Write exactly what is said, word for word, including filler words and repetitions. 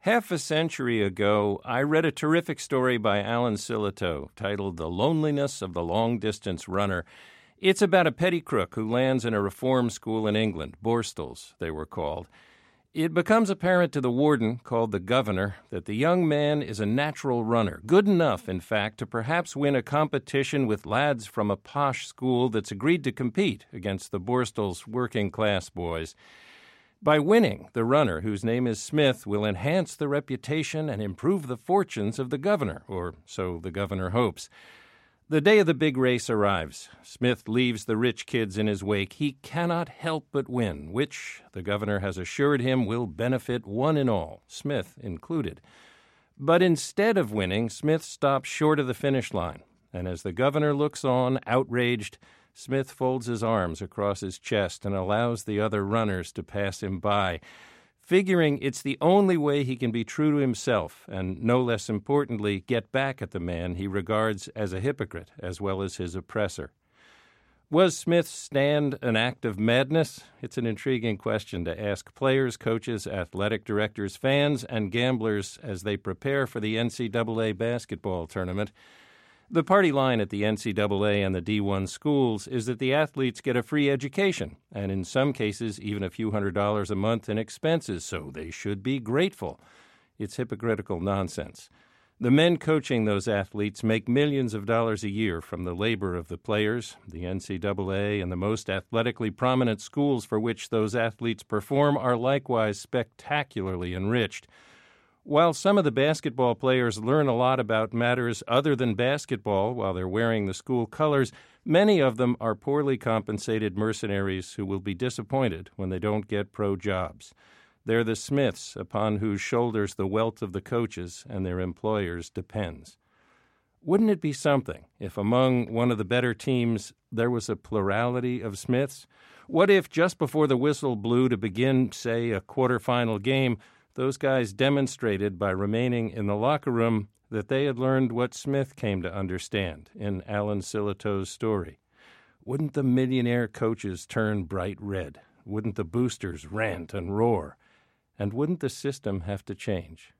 Half a century ago, I read a terrific story by Alan Sillitoe titled The Loneliness of the Long-Distance Runner. It's about a petty crook who lands in a reform school in England, Borstals, they were called. It becomes apparent to the warden, called the governor, that the young man is a natural runner, good enough, in fact, to perhaps win a competition with lads from a posh school that's agreed to compete against the Borstals working-class boys. By winning, the runner, whose name is Smith, will enhance the reputation and improve the fortunes of the governor, or so the governor hopes. The day of the big race arrives. Smith leaves the rich kids in his wake. He cannot help but win, which, the governor has assured him, will benefit one and all, Smith included. But instead of winning, Smith stops short of the finish line, and as the governor looks on, outraged, Smith folds his arms across his chest and allows the other runners to pass him by, figuring it's the only way he can be true to himself and, no less importantly, get back at the man he regards as a hypocrite as well as his oppressor. Was Smith's stand an act of madness? It's an intriguing question to ask players, coaches, athletic directors, fans, and gamblers as they prepare for the N C double A basketball tournament. The party line at the N C double A and the D one schools is that the athletes get a free education, and in some cases even a few hundred dollars a month in expenses, so they should be grateful. It's hypocritical nonsense. The men coaching those athletes make millions of dollars a year from the labor of the players. The N C double A and the most athletically prominent schools for which those athletes perform are likewise spectacularly enriched. While some of the basketball players learn a lot about matters other than basketball while they're wearing the school colors, many of them are poorly compensated mercenaries who will be disappointed when they don't get pro jobs. They're the Smiths upon whose shoulders the wealth of the coaches and their employers depends. Wouldn't it be something if among one of the better teams there was a plurality of Smiths? What if just before the whistle blew to begin, say, a quarterfinal game, those guys demonstrated by remaining in the locker room that they had learned what Smith came to understand in Alan Sillitoe's story? Wouldn't the millionaire coaches turn bright red? Wouldn't the boosters rant and roar? And wouldn't the system have to change?